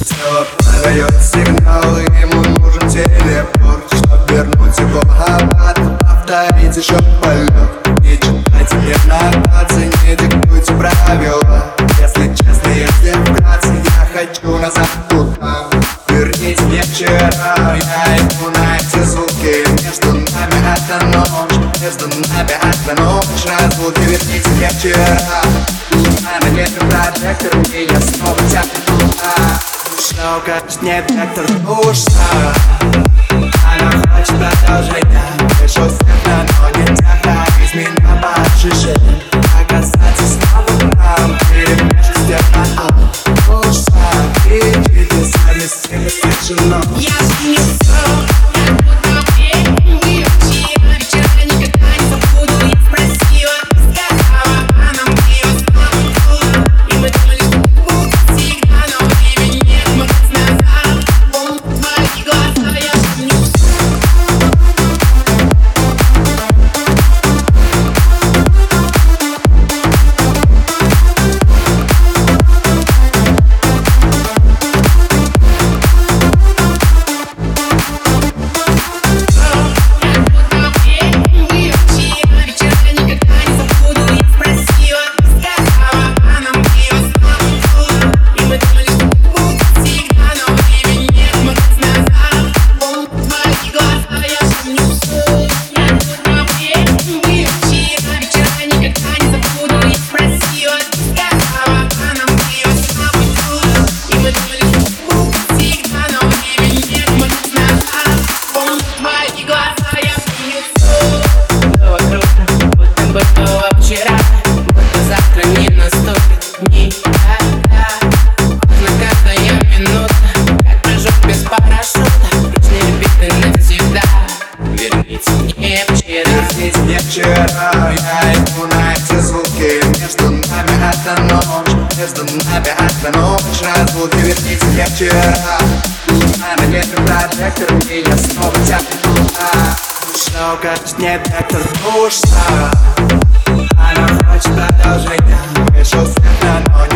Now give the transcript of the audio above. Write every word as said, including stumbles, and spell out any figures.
Тело подает сигналы, ему нужен телепорт, чтоб вернуть его обратно, повторить еще полет. Не читайте мне нотации, не диктуйте правила. Если честно, если вкратце, я хочу назад туда. Верните мне вчера, я иду на эти звуки. Между нами эта ночь, между нами эта ночь. Разлуки, верните мне вчера. На мне прожектор, и я снова тянет туда. Что укажет мне вектор душа. Она хочет продолжения. Пришел света, но нельзя так из меня пожиже. Оказаться снова там, перемешать стена. Душа, и чудеса вместе с тишиной. Я же не сон, я буду петь. Вчера вечера никогда не забуду. Я спросила, сказала, она мне снова. И мы думали, что будут всегда, но времени нет, мы назад. Помню твои глаза, я же не Верните мне вчера, я иду на эти звуки. Между нами эта ночь, между нами эта ночь. Разлуки, верните мне вчера. На мне прожектор, и я снова тянет туда. Что укажет мне вектор душа. Она хочет продолжения. Пришел свет, но